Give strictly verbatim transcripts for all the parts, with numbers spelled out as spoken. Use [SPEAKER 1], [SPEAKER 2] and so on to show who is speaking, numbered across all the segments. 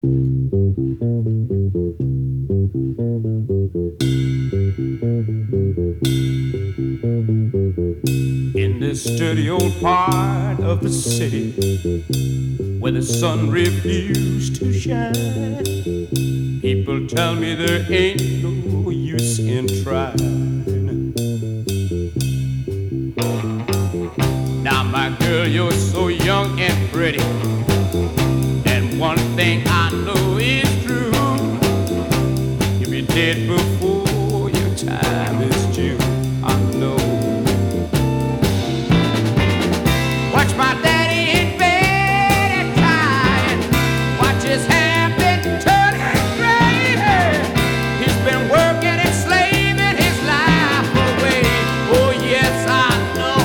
[SPEAKER 1] In this dirty old part of the city where the sun refused to shine, people tell me there ain't no use in trying. Now, my girl, you're so young and pretty, and one thing I know is true: you'll be dead before your time is due. I know. Watch my daddy in bed at night. Watch his hair been turning gray. He's been working and slaving his life away. Oh yes, I know.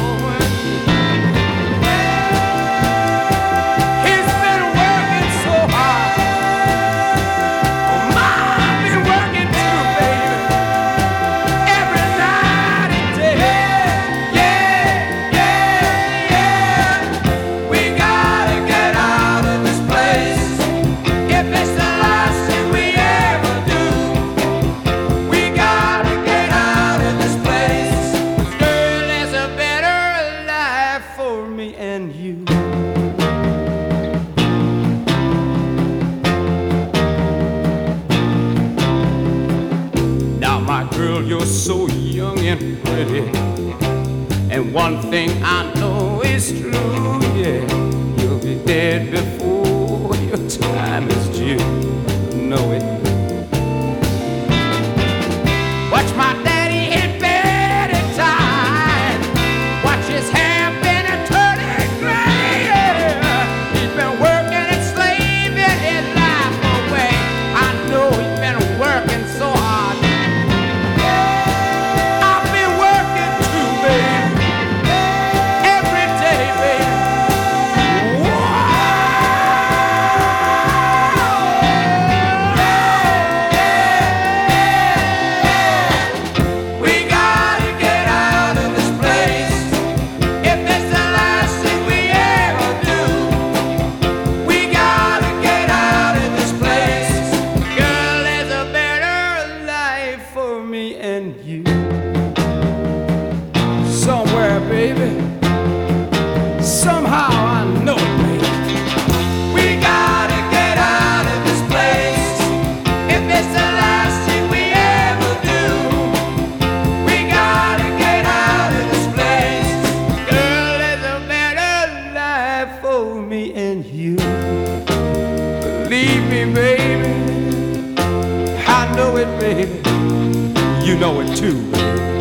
[SPEAKER 1] He's been working so hard. Oh, I've been working too, baby. Every night and day. Yeah, yeah, yeah. We gotta get out of this place. If it's the last thing we ever do, we gotta get out of this place. 'Cause girl, there's a better life for me and you. Now, my girl, you're so young and pretty, and one thing I know is true, yeah, you'll be dead before your time is due. Know it. Watch my daddy in bed at time. Watch his hair been a turning gray. He's been working and slaving his life away. I know he's been working so hard. I've been working too, baby. Every day, baby. We gotta get out of this place. If it's the last thing we ever do, we gotta get out of this place. Girl, there's a better life for me and you. Somewhere, baby. Somehow I know it, baby. We gotta get out of this place. If it's the last thing we ever do, we gotta get out of this place. Girl, there's a better life for me and you. Believe me, baby. I know it, baby. You know it too, baby.